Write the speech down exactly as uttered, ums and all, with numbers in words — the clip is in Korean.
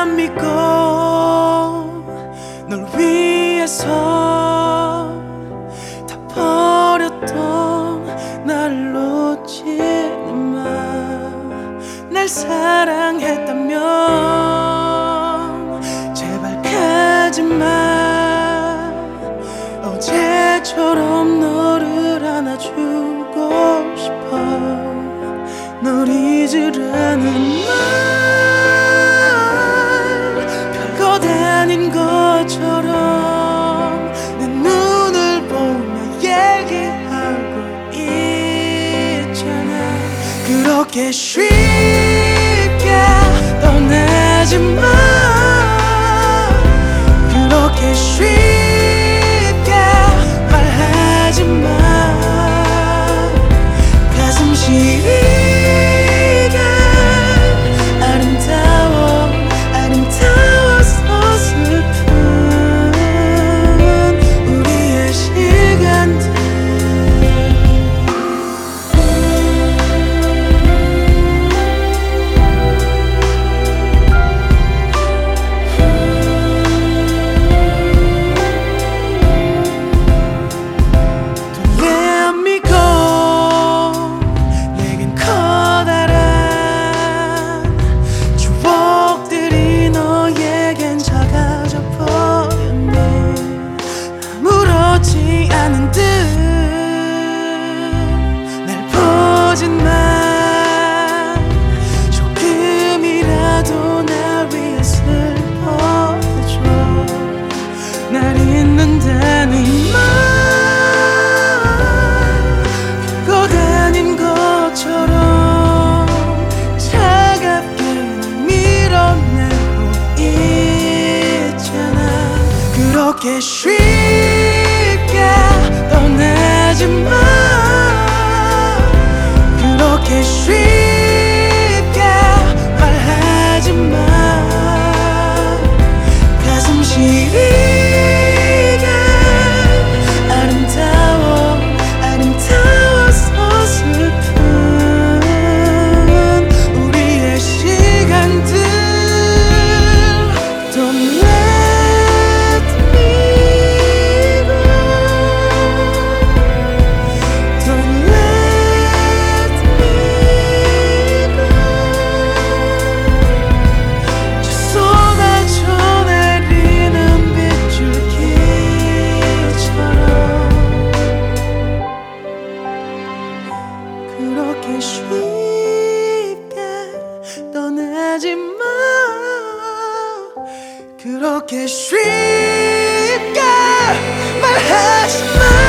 안 믿고 널 위해서 다 버렸던 날 놓지는 마. 날 사랑했다면 제발 가지마. 어제처럼 너를 안아주고 싶어. 널 잊으라는 말 별거 아닌 것처럼 내 눈을 보며 얘기하고 있잖아. 그렇게 쉽게 떠나지 마. 그렇게 쉽게 말하지 마. 가슴 시리 않은 듯 날 보진 마. 조금이라도 날 위해 슬퍼해줘. 날 잊는다는 말 별것 아닌 것처럼 차갑게 밀어내고 있잖아. 그렇게 쉽게 떠나지 마. 그렇게 쉽게 말하지 마. 가슴 시리게 아름다워 아름다워서 슬픈 우리의 시간들. Don't let me 그렇게 쉽게 떠나지 마. 그렇게 쉽게 말하지 마.